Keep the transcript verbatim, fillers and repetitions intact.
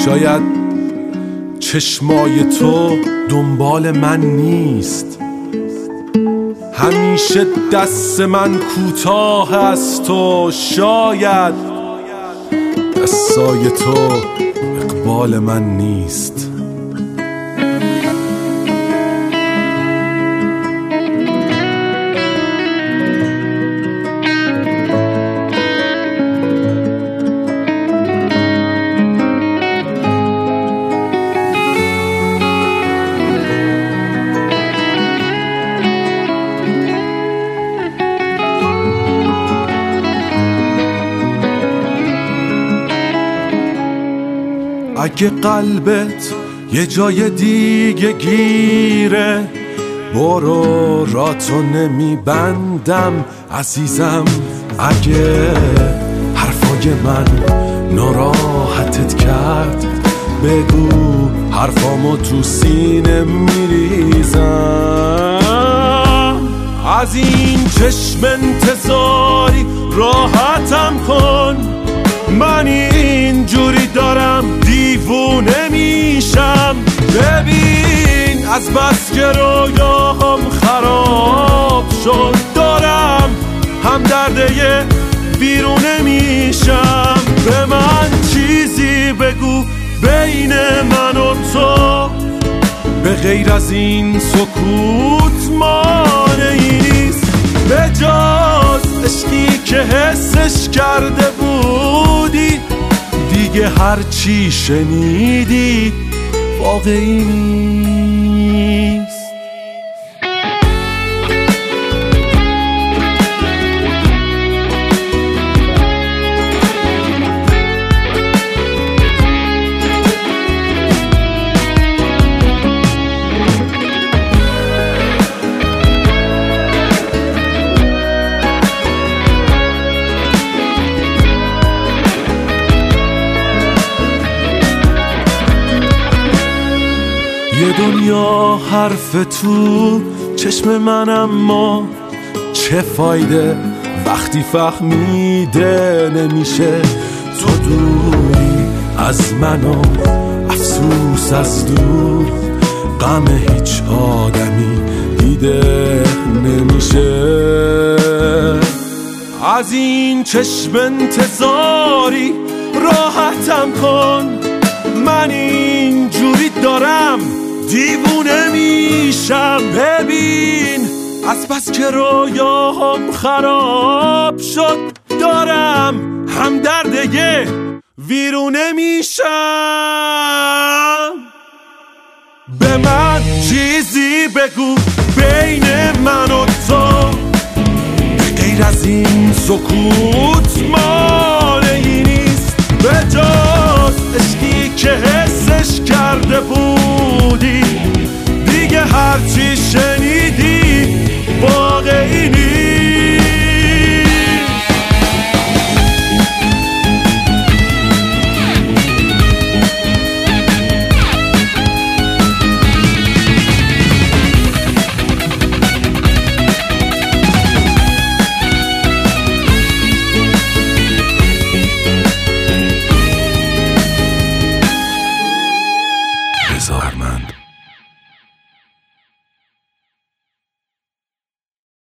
شاید چشمای تو دنبال من نیست، همیشه دست من کوتاه از تو، شاید دستای تو اقبال من نیست. اگه قلبت یه جای دیگه گیره، برو راتو نمیبندم عزیزم. اگه حرفای من ناراحتت کرد، بگو حرفامو تو سینه میریزم. از این چشم انتظاری راحتم کن، من اینجوری دارم دیوونه میشم. ببین از بس که رویاهم خراب شد، دارم هم درده بیرونه میشم. به من چیزی بگو بین من و تو، به غیر از این سکوت مانعی نیست، به جز عشقی که حسش کرده بودی. دیگه هر چی شنیدی واقعی نیست. یه دنیا حرف تو چشم من، اما چه فایده وقتی فهمیده نمیشه. تو دوری از من و افسوس از دور، غم هیچ آدمی دیده نمیشه. از این چشم انتظاری راحتم کن، من اینجوری دارم دیوونه میشم. ببین از بس که رویاهم خراب شد، دارم هم درده ویرونه میشم. به من چیزی بگو بین من و تو، به غیر از این سکوت مانعی نیست، به جز عشقی که حسش کرده بود.